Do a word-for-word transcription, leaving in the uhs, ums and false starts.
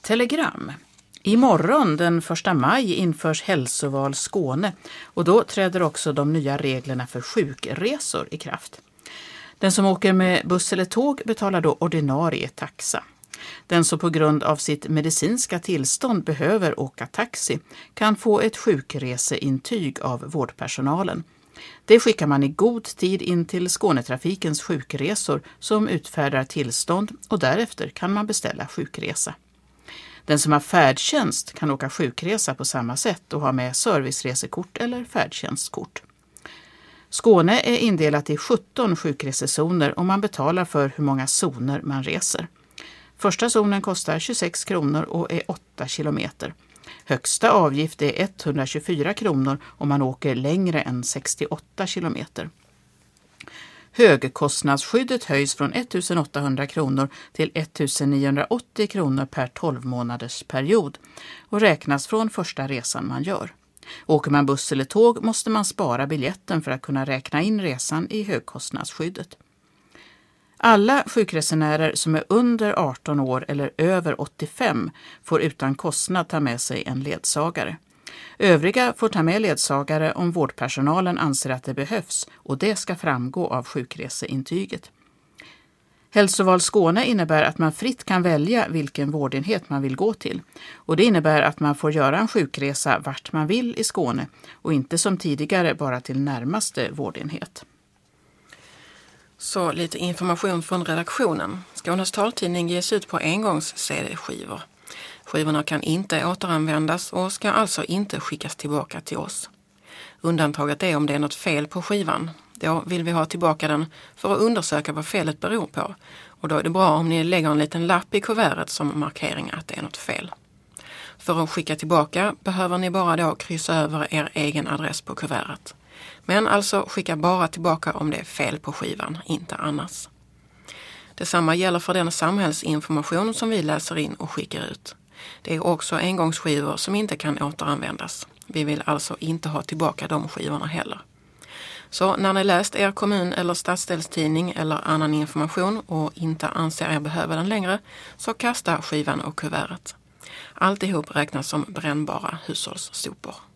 Telegram. Imorgon den första maj införs hälsoval Skåne och då träder också de nya reglerna för sjukresor i kraft. Den som åker med buss eller tåg betalar då ordinarie taxa. Den som på grund av sitt medicinska tillstånd behöver åka taxi kan få ett sjukreseintyg av vårdpersonalen. Det skickar man i god tid in till Skånetrafikens sjukresor som utfärdar tillstånd och därefter kan man beställa sjukresa. Den som har färdtjänst kan åka sjukresa på samma sätt och ha med serviceresekort eller färdtjänstkort. Skåne är indelat i sjutton sjukresezoner och man betalar för hur många zoner man reser. Första zonen kostar tjugosex kronor och är åtta kilometer. Högsta avgift är etthundratjugofyra kronor om man åker längre än sextioåtta kilometer. Högkostnadsskyddet höjs från ettusenåttahundra kronor till ettusenniohundraåttio kronor per tolv månaders period och räknas från första resan man gör. Åker man buss eller tåg måste man spara biljetten för att kunna räkna in resan i högkostnadsskyddet. Alla sjukresenärer som är under arton år eller över åttiofem får utan kostnad ta med sig en ledsagare. Övriga får ta med ledsagare om vårdpersonalen anser att det behövs och det ska framgå av sjukreseintyget. Hälsoval Skåne innebär att man fritt kan välja vilken vårdenhet man vill gå till. Och det innebär att man får göra en sjukresa vart man vill i Skåne och inte som tidigare bara till närmaste vårdenhet. Så lite information från redaktionen. Skånes taltidning ges ut på engångs-C D-skivor. Skivorna kan inte återanvändas och ska alltså inte skickas tillbaka till oss. Undantaget är om det är något fel på skivan. Då vill vi ha tillbaka den för att undersöka vad felet beror på. Och då är det bra om ni lägger en liten lapp i kuvertet som markering att det är något fel. För att skicka tillbaka behöver ni bara då kryssa över er egen adress på kuvertet. Men alltså skicka bara tillbaka om det är fel på skivan, inte annars. Detsamma gäller för den samhällsinformation som vi läser in och skickar ut. Det är också engångsskivor som inte kan återanvändas. Vi vill alltså inte ha tillbaka de skivorna heller. Så när ni läst er kommun- eller stadsdelstidning eller annan information och inte anser er behöva den längre, så kasta skivan och kuvertet. Alltihop räknas som brännbara hushållssopor.